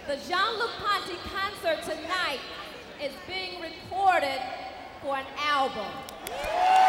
The Jean-Luc Ponty concert tonight is being recorded for an album.